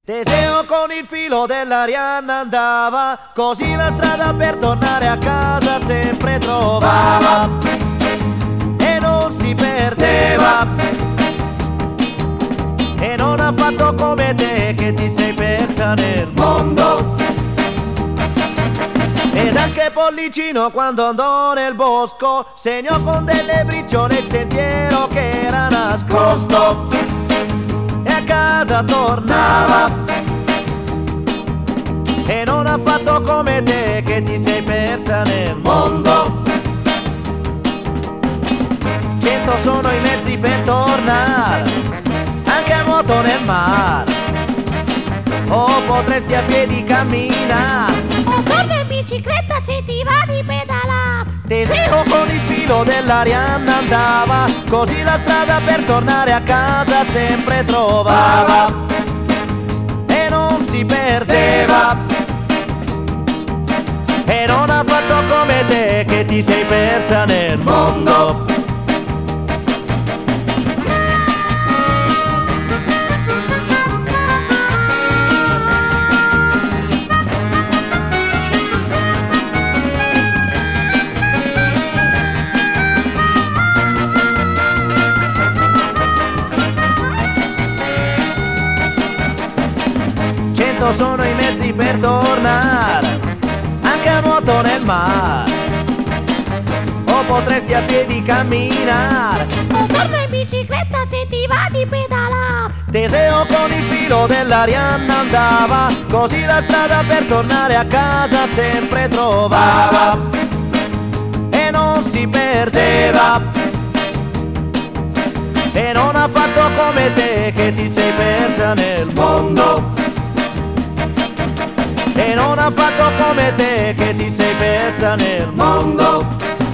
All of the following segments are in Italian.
Teseo con il filo dell'Arianna andava, così la strada per tornare a casa sempre trovava e non si perdeva. E non ha fatto come te che ti sei persa nel mondo. Ed anche Pollicino quando andò nel bosco segnò con delle briciole il sentiero che era nascosto e a casa tornava. E non ha fatto come te che ti sei persa nel mondo. 100 sono i mezzi per tornare, anche a moto nel mare, o potresti a piedi camminare, o torna in bicicletta se ti va di pedalare. Teseo con il filo dell'Arianna andava, così la strada per tornare a casa sempre trovava e non si perdeva. E non ha fatto come te che ti sei persa nel mondo. Sono i mezzi per tornare, anche a moto nel mare, o potresti a piedi camminare, o torna in bicicletta se ti va di pedalare. Teseo con il filo dell'Arianna andava, così la strada per tornare a casa sempre trovava e non si perdeva. E non ha fatto come te che ti sei persa nel mondo. E non ha fatto come te che ti sei persa nel mondo.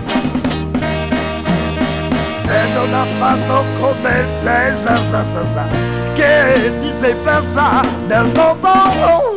E non ha fatto come te che ti sei persa nel mondo.